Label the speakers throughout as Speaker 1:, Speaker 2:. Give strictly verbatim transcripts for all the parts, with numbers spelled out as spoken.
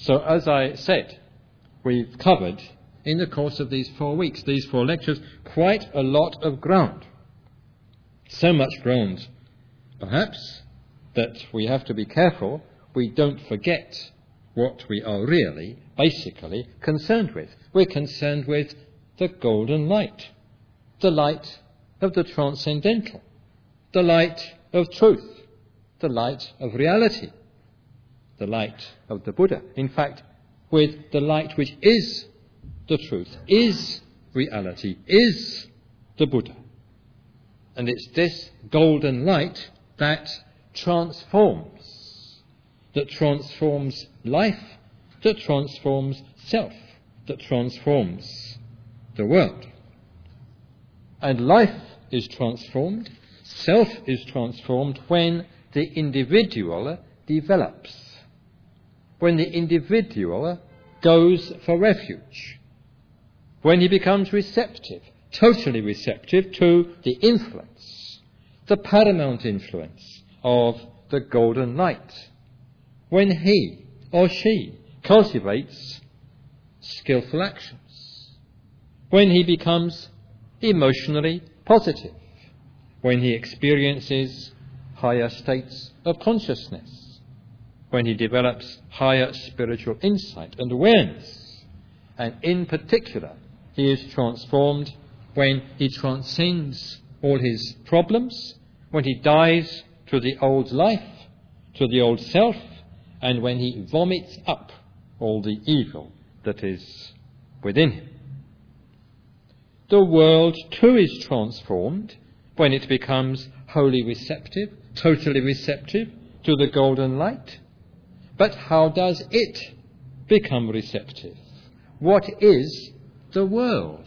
Speaker 1: So as I said, we've covered in the course of these four weeks, these four lectures, quite a lot of ground. So much ground, perhaps, that we have to be careful we don't forget what we are really, basically, concerned with. We're concerned with the golden light, the light of the transcendental, the light of truth, the light of reality, the light of the Buddha. In fact, with the light which is the truth, is reality, is the Buddha. And it's this golden light that transforms, that transforms life, that transforms self, that transforms the world. And life is transformed, self is transformed when the individual develops, when the individual goes for refuge, when he becomes receptive, totally receptive to the influence, the paramount influence of the golden light, when he or she cultivates skillful actions, when he becomes emotionally positive, when he experiences higher states of consciousness, when he develops higher spiritual insight and awareness, and in particular he is transformed when he transcends all his problems, when he dies to the old life, to the old self, and when he vomits up all the evil that is within him. The world too is transformed when it becomes wholly receptive, totally receptive to the golden light. But how does it become receptive? What is the world?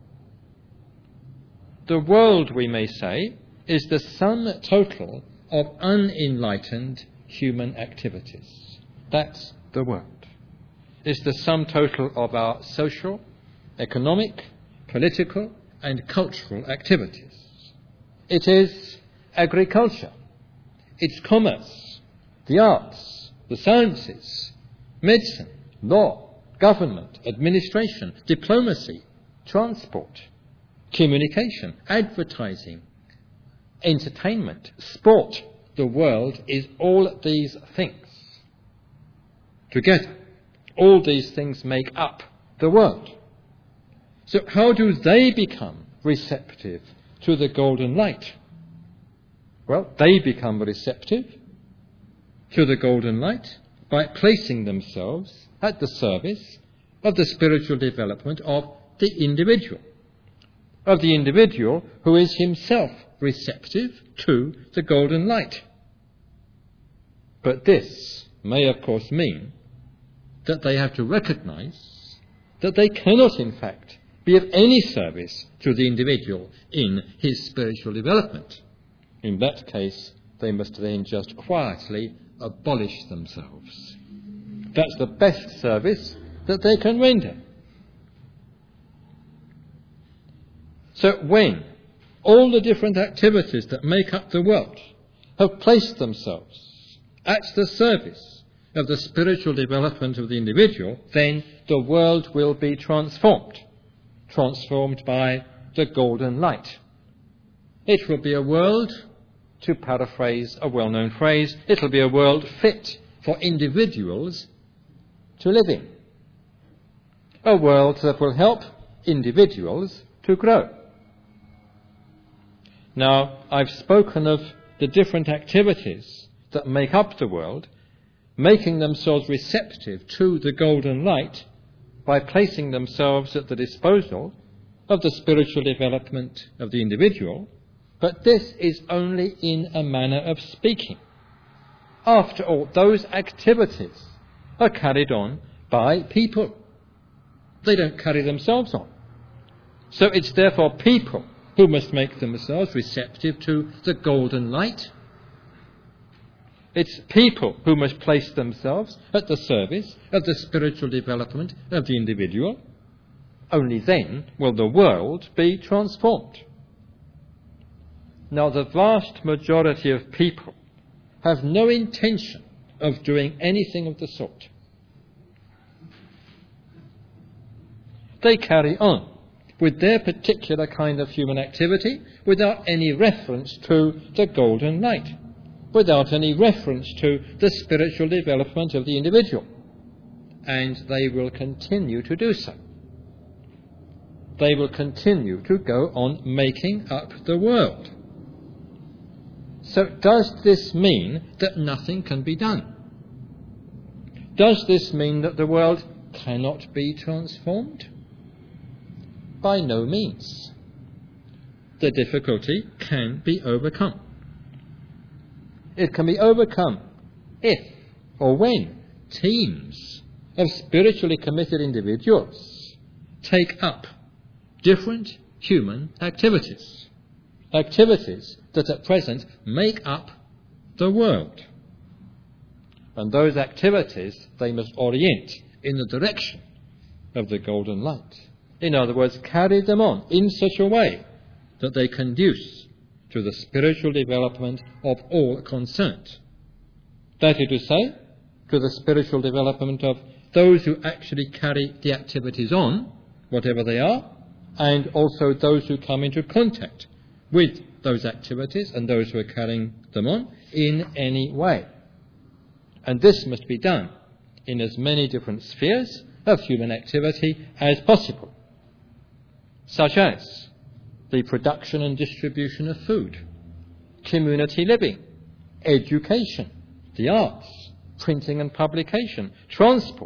Speaker 1: The world, we may say, is the sum total of unenlightened human activities. That's the world. It's the sum total of our social, economic, political and cultural activities. It is agriculture, it's commerce, the arts, the sciences, medicine, law, government, administration, diplomacy, transport, communication, advertising, entertainment, sport. The world is all these things together. All these things make up the world. So how do they become receptive to the golden light? Well, they become receptive to the golden light by placing themselves at the service of the spiritual development of the individual, of the individual who is himself receptive to the golden light. But this may, of course, mean that they have to recognize that they cannot, in fact, be of any service to the individual in his spiritual development. In that case, they must then just quietly abolish themselves. That's the best service that they can render. So when all the different activities that make up the world have placed themselves at the service of the spiritual development of the individual, then the world will be transformed, transformed by the golden light. It will be a world, to paraphrase a well-known phrase, it will be a world fit for individuals to live in. A world that will help individuals to grow. Now, I've spoken of the different activities that make up the world, making themselves receptive to the golden light by placing themselves at the disposal of the spiritual development of the individual, but this is only in a manner of speaking. After all, those activities are carried on by people. They don't carry themselves on. So it's therefore people who must make themselves receptive to the golden light. It's people who must place themselves at the service of the spiritual development of the individual. Only then will the world be transformed. Now, the vast majority of people have no intention of doing anything of the sort. They carry on with their particular kind of human activity without any reference to the golden light, without any reference to the spiritual development of the individual. And they will continue to do so. They will continue to go on making up the world. So does this mean that nothing can be done? Does this mean that the world cannot be transformed? By no means. The difficulty can be overcome. It can be overcome if or when teams of spiritually committed individuals take up different human activities, activities that at present make up the world. And those activities they must orient in the direction of the golden light. In other words, carry them on in such a way that they conduce to the spiritual development of all concerned. That is to say, to the spiritual development of those who actually carry the activities on, whatever they are, and also those who come into contact with those activities and those who are carrying them on in any way. And this must be done in as many different spheres of human activity as possible, such as the production and distribution of food, community living, education, the arts, printing and publication, transport.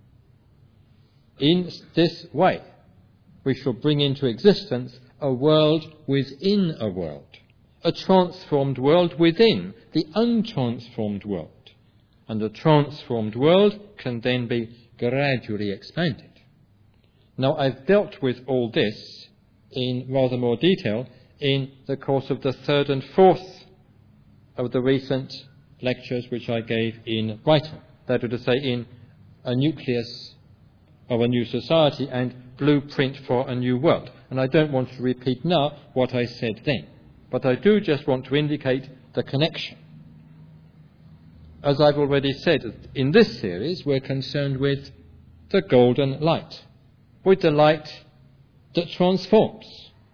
Speaker 1: In this way, we shall bring into existence a world within a world, a transformed world within the untransformed world. And the transformed world can then be gradually expanded. Now, I've dealt with all this in rather more detail in the course of the third and fourth of the recent lectures which I gave in Brighton. That is to say, in A Nucleus of a New Society and Blueprint for a New World. And I don't want to repeat now what I said then, but I do just want to indicate the connection. As I've already said, in this series we're concerned with the golden light, with the light that transforms.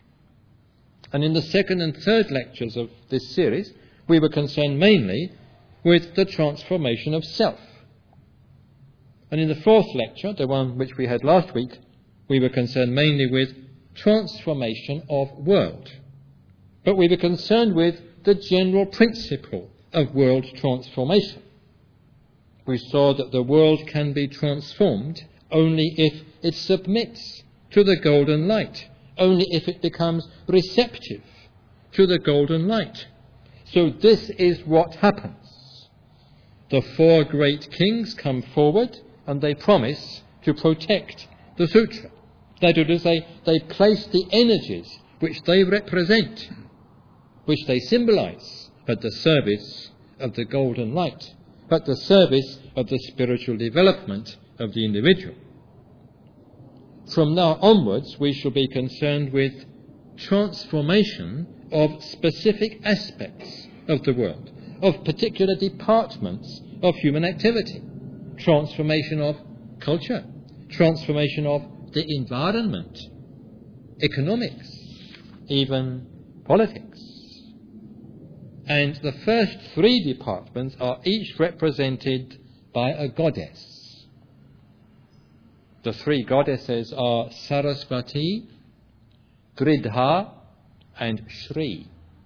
Speaker 1: And in the second and third lectures of this series, we were concerned mainly with the transformation of self. And in the fourth lecture, the one which we had last week, we were concerned mainly with transformation of world. But we were concerned with the general principle of world transformation. We saw that the world can be transformed only if it submits to the golden light, only if it becomes receptive to the golden light. So this is what happens. The four great kings come forward and they promise to protect the sutra. That is to say, they place the energies which they represent, which they symbolize, at the service of the golden light, at the service of the spiritual development of the individual. From now onwards, we shall be concerned with transformation of specific aspects of the world, of particular departments of human activity, transformation of culture, transformation of the environment, economics, even politics. And the first three departments are each represented by a goddess. The three goddesses are Sarasvati, Dridha, and Shri.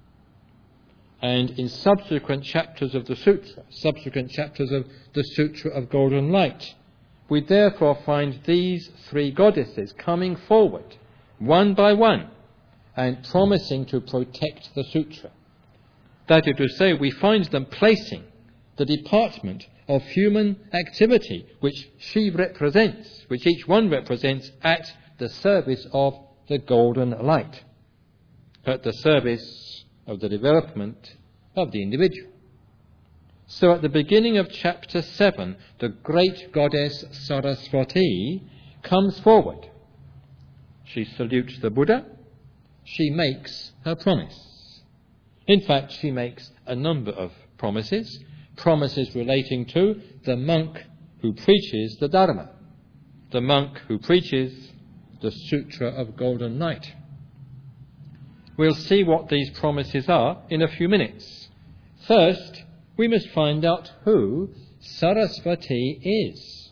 Speaker 1: And in subsequent chapters of the Sutra, subsequent chapters of the Sutra of Golden Light, we therefore find these three goddesses coming forward, one by one, and promising to protect the Sutra. That is to say, we find them placing the department of human activity which she represents, which each one represents, at the service of the golden light, at the service of the development of the individual. So at the beginning of chapter seven, the great goddess Sarasvati comes forward. She salutes the Buddha. She makes her promise. In fact, she makes a number of promises, promises relating to the monk who preaches the Dharma, the monk who preaches the the Sutra of Golden Night. We'll see what these promises are in a few minutes. First, we must find out who Sarasvati is.